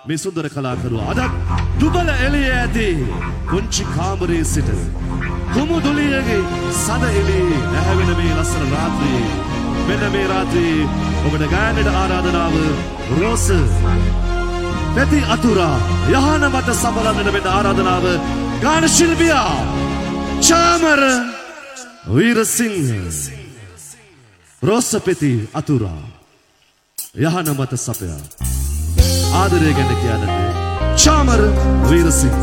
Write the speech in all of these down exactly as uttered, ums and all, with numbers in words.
මේ සුන්දර කලාකරුවා අද දුබල එළියේ ඇති කුංචි කාමරයේ සිට කුමුදුලියගේ සද එළියේ නැහැවෙන මේ ලස්සන රාත්‍රියේ මෙන්න මේ රාත්‍රියේ ඔබට ගායනට ආරාධනාව රෝස පැති අතුරා යහන මත සමලන්නට මෙන්න ආරාධනාව ගාන ශිල්පියා චාමර වීරසිංහ රෝස පැති අතුරා යහන මත සපයා ආදරය ගැන කියන්නට චාමර වීරසිංහ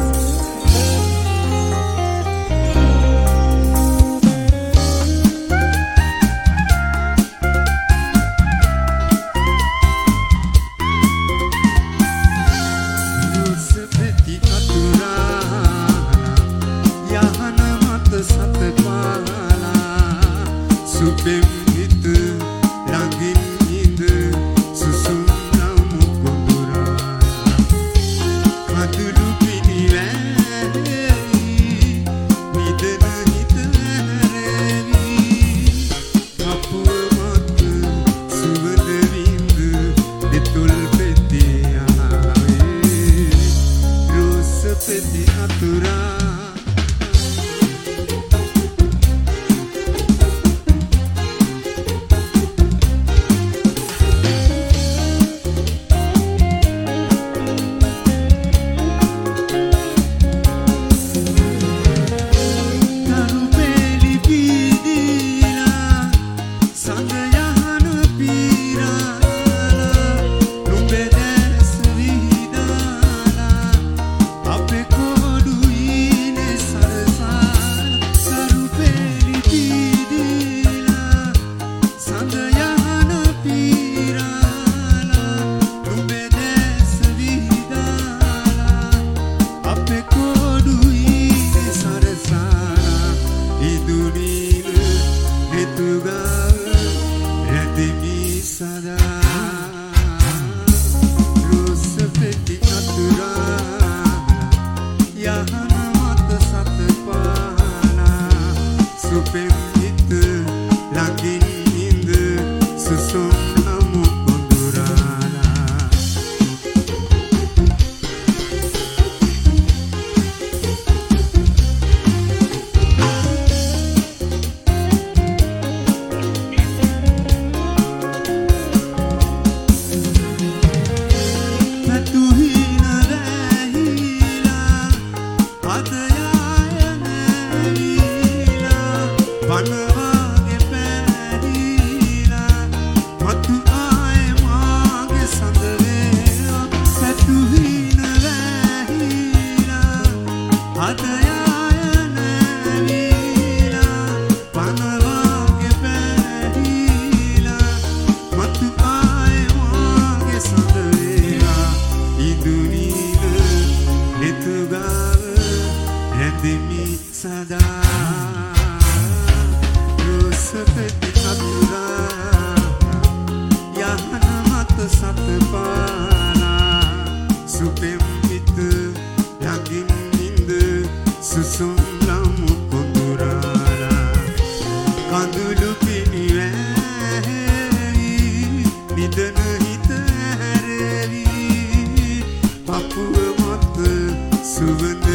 Souvenir